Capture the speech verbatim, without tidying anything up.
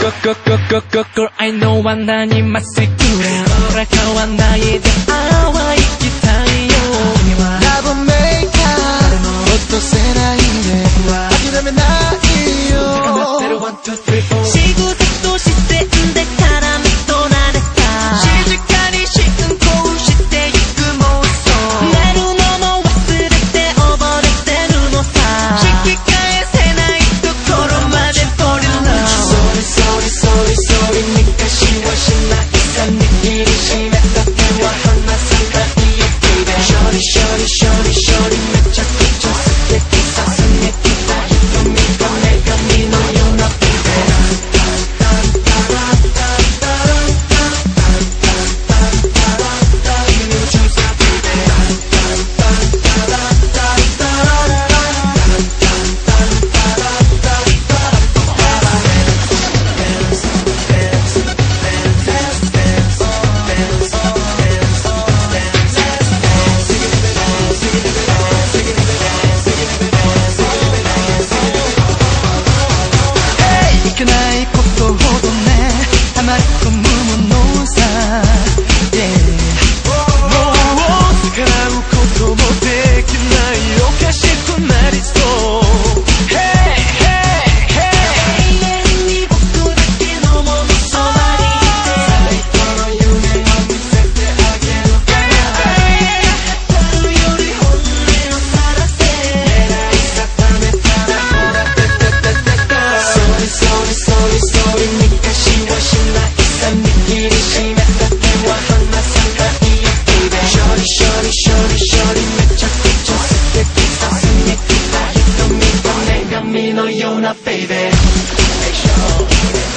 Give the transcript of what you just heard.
心愛の罠にまっしぐら俺変わんないで淡い期待よラブメーカー落とせないで諦めないよ高鳴ってるワンツースリーフォー仕草と視線で絡み取られた静かに進行してゆく妄想寝るのも忘れて溺れてるのさ引き返せないところまで降りるの Sorry sorry sorry sorry 見返しはしないさ握りしめた手は離さないよ Baby Shorty shorty shorty shorty めちゃくちゃ素敵さすねきた瞳が女神のような Babyいけないことほどねはまり込むものさ、yeah、もう逆らうこともできないおかしくなりそう、hey, hey, hey、 永遠に僕だけのものそばにいて最高の夢を見せてあげるから語るより本音をさらせ狙い定めたらほらててててて Sorry sorry sorry 見返しはしないさ握りしめた手は離さないよ Baby Shorty shorty shorty shorty めちゃくちゃ素敵さすねきた瞳が女神のような Baby Hey shorty